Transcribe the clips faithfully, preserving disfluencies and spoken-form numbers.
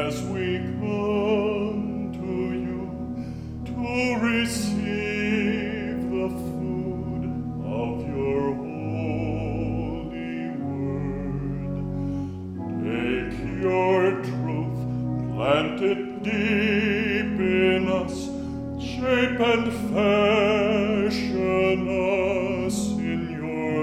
as we come to you to receive the food of your holy word. Take your truth, plant it deep in us, shape and fashion us in your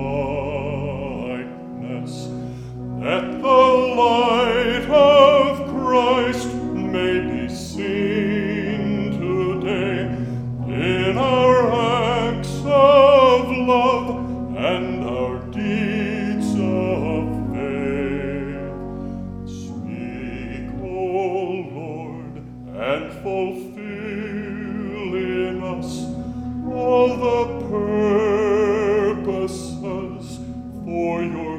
likeness, that the light of Christ may be seen today in our acts of love and our deeds of faith. Speak, O Lord, and fulfill in us all the purposes for your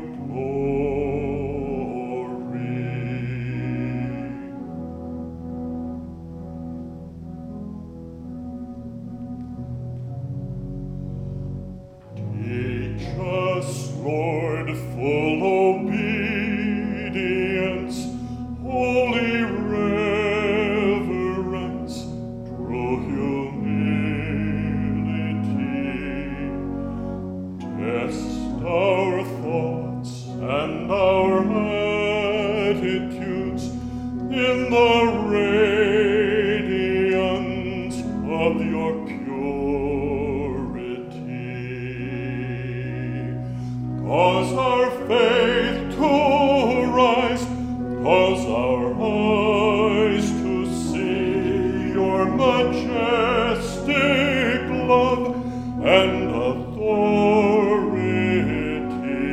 Lord, full obedience, holy reverence, true humility. Test our thoughts and our attitudes in the radiance of your Cause our faith to rise, cause our eyes to see your majestic love and authority.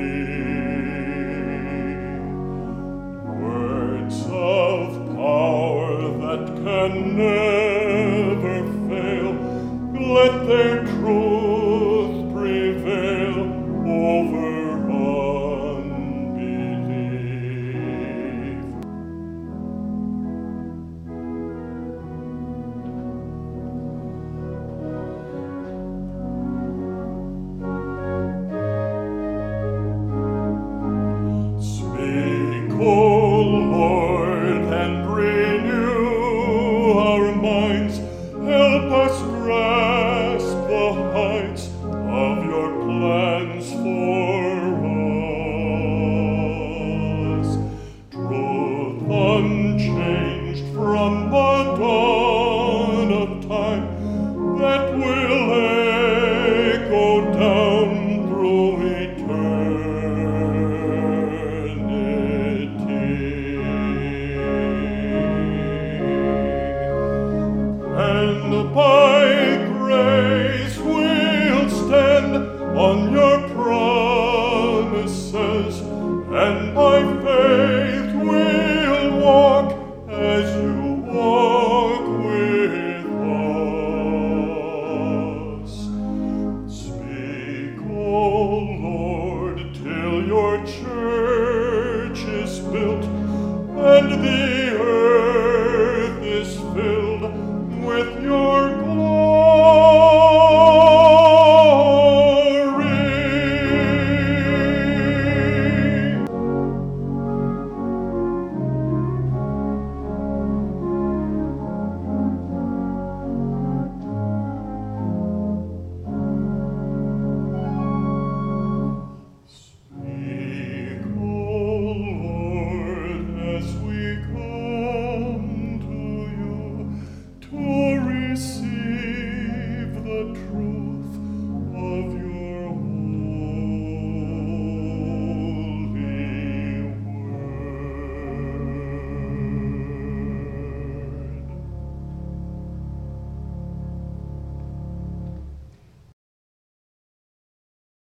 Words of power that can never fail, let their truth prevail over O Lord, and renew our minds, help us grasp the heights of your plans for us. Truth unchanged from the dawn of time that will echo down through eternity. And by grace we'll stand on your promises, and by faith we'll walk as you walk with us. Speak, O Lord, till your church